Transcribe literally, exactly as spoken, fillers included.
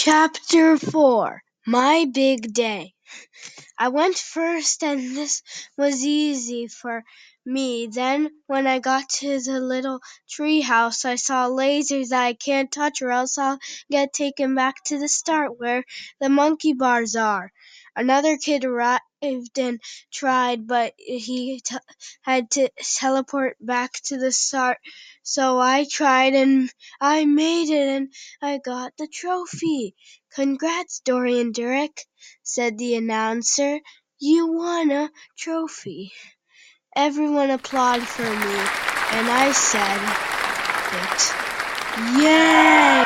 Chapter four My Big Day. I went first, and this was easy for me. Then, when I got to the little tree house, I saw lasers that I can't touch, or else I'll get taken back to the start where the monkey bars are. Another kid arrived and tried, but he t- had to teleport back to the start. So I tried, and I made it, and I got the trophy. "Congrats, Dorian Durek," said the announcer. "You won a trophy." Everyone applauded for me, and I said it. Yay!